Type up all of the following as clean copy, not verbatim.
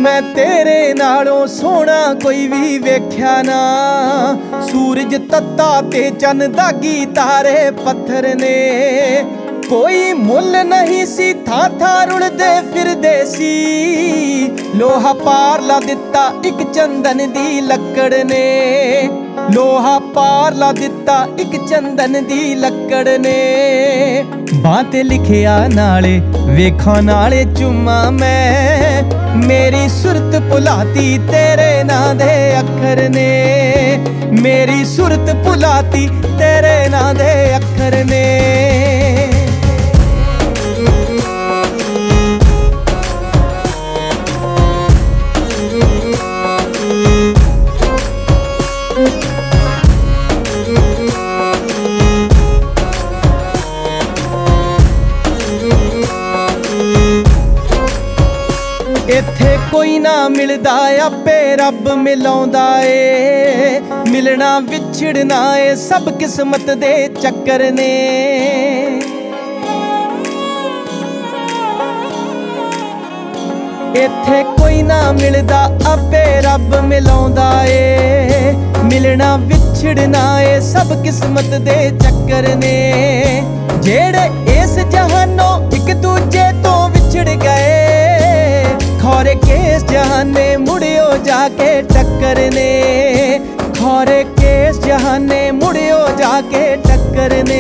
मैं तेरे नालों सोहना कोई भी वेख्या ना। सूरज तत्ता ते चन दागी तारे पत्थर ने। कोई मुल नहीं सी था रुलदे फिरदे सी। लोहा पार ला दिता एक चंदन दी लकड़ ने। लोहा पार ला दिता एक चंदन दी लकड़ ने। बां ते लिखिया नाले वेखां नाले चुम्मा मैं। मेरी सुरत भुलाती तेरे नां दे अखर ने। मेरी सुरत भुलाती तेरे नां दे अखर ने। इत्थे कोई ना मिलदा आपे रब मिलाउंदा ए। मिलना विछड़ना ए सब किस्मत दे चक्कर ने। इत्थे कोई ना मिलदा आपे रब मिलाउंदा ए। मिलना विछड़ना ए सब किस्मत दे चक्कर ने। जेड़े इस जहानों एक दूजे तो विछड़ गए। खौरे केस जहाने मुड़ियो जाके टक्कर ने। खौरे केस जहाने मुड़ियो जाके टक्कर ने।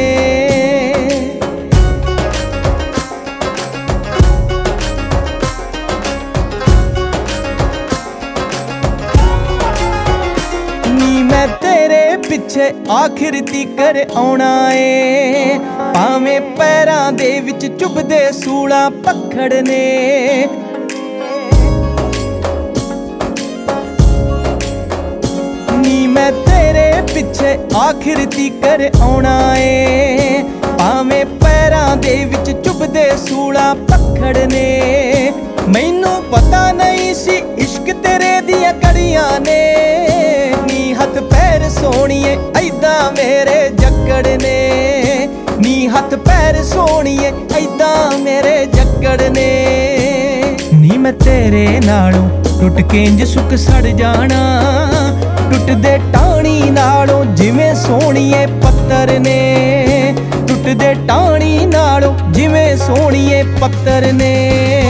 नी मैं तेरे पिछे आखिर तीकर आउणा ए। भावें पैरां दे विच चुभदे सूलां पखड़ ने। मैं तेरे पिछे आखिर तीकर आउणा ए। भावें पैरां दे विच चुभदे सूलां पखड़ ने। मैनू पता नहीं सी इश्क तेरे दियां कड़ियां ने। नी हथ पैर सोहणीए ऐदां मेरे जक्कड़ ने। नी हथ पैर सोहणीए ऐदां मेरे जक्कड़ ने। नी मैं तेरे नालों टुट के इंज सुख सड़ जाना। टुटदे टाणी नालों जिवें सोहणीए पत्तर ने। टुटदे टाणी नालों जिवें सोहणीए पत्तर ने।